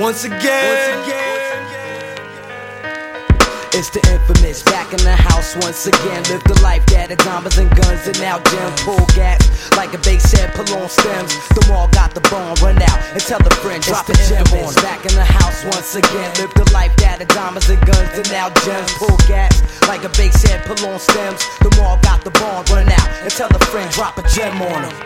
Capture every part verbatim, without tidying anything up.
once again. Once again. It's the infamous, back in the house once again. Live the life that had diamonds and guns and now gem pull gas. Like a bass head, pull on stems. The mall got the bomb, run out and tell a friend, drop a gem on. Back in the house once again. Live the life that had diamonds and guns and now gems pull gas. Like a bass head, pull on stems. The mall got the bomb, run out and tell a friend, drop a gem on them.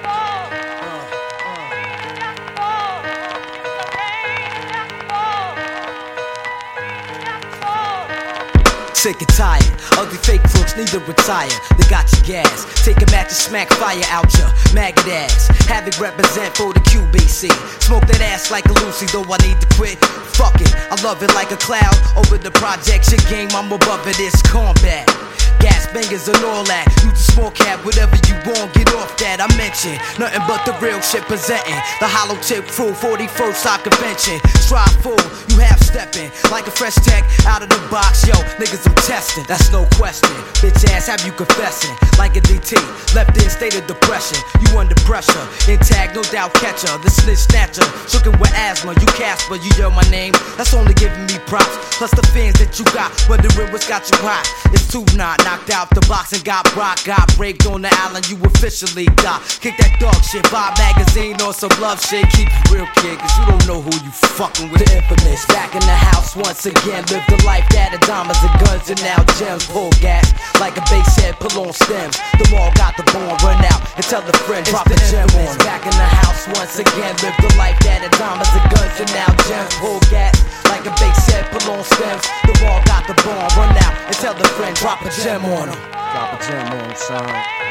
Sick and tired, ugly fake crooks need to retire. They got your gas, take a match and smack fire out your maggot ass. Have it represent for the Q B C. Smoke that ass like a Lucy, though I need to quit. Fuck it, I love it like a cloud. Over the projection game, I'm above it, it's combat. Gas bangers and all that. Use the small cap, whatever you want, get off that. I mention nothing but the real shit presenting. The hollow tip crew, forty-first Hop Convention. Strive full, you half stepping like a fresh tech out of the box. Yo, niggas I'm testing, that's no question. Bitch ass have you confessing like a D T. Left in state of depression, you under pressure. Intact, no doubt catcher, the snitch snatcher. Shookin' with asthma, you Casper, you yell my name. That's only giving me props. Plus the fans that you got, wondering what's got you hot. It's too not. Knocked out the box and got rock. Got raped on the island, you officially got. Kick that dog shit, Vibe magazine on some love shit. Keep it real, kid, cause you don't know who you fucking with. The infamous, back in the house once again. Live the life that had diamonds and guns and now gems. Pull gas, like a bass head, pull on stems. The mall got the bomb, run out and tell a friend, drop a gem on. Back in the house once again. Live the life that had diamonds and guns and now gems. Pull gas, like a bass head, pull on stems. The mall got the bomb, run out and tell a friend, drop a gem on him. Drop a gem on him, son.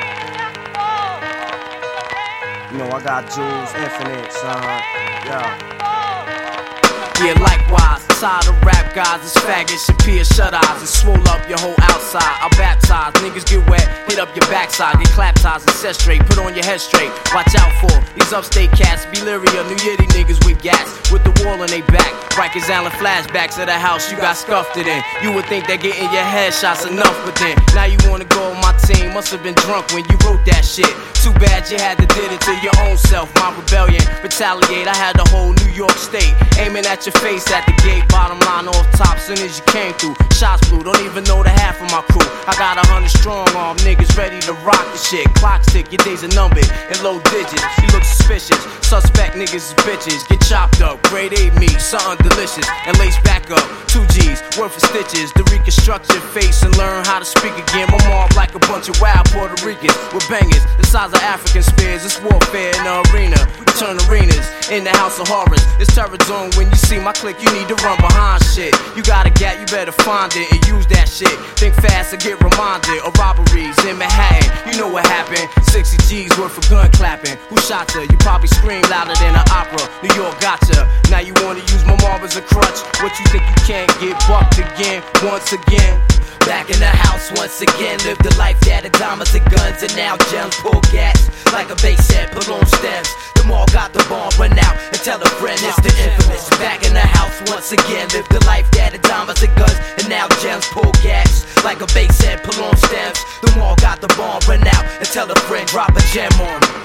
You know I got Jules Infinite, son. Yeah. Yeah, likewise, tired of rap guys, it's faggots, your peers shut eyes and swole up your whole outside. I baptize, niggas get wet, hit up your backside, get clap ties and set straight, put on your head straight. Watch out for these upstate cats, Beliria, New Yiddy niggas with gas, with the wall in they back. Rikers Island flashbacks of the house you got scuffed it in. You would think that getting your headshots enough, but then now you wanna go on my team. Must have been drunk when you wrote that shit. Too bad you had to did it to your own self. My rebellion, retaliate. I had the whole New York state aiming at your face at the gate. Bottom line off top, soon as you came through. Shots blew, don't even know the half of my crew. I got a hundred strong arm niggas ready to rock the shit. Clocks tick, your days are numbered in low digits. You look suspicious. Suspect niggas is bitches. Get chopped up, grade A meat, something delicious, and lace back up. Two G's worth of stitches to reconstruct your face and learn how to speak again. My mom like a bunch of wild Puerto Ricans with bangers the size of African spears. It's warfare in the arena. We turn arenas in the house of horrors. It's terror zone when you see my clique. You need to run behind shit. You got a gap, you better find it and use that shit. Think fast and get reminded of robberies in Manhattan. You know what happened? sixty G's worth of gun clapping. Who shot her? You probably scream louder than an opera. New York gotcha. Now you wanna use my mom as a crutch. What you think you can't get bucked again, once again? Back in the house once again. Live the life that had diamonds and guns and now gems. Pull gas, like a bass head, pull on stems. The mall got the bomb, run out and tell a friend it's the infamous. Back in the house once again. Live the life that had diamonds and guns and now gems. Pull gas, like a bass head, pull on stems. The mall got the bomb, run out and tell a friend, drop a gem on him.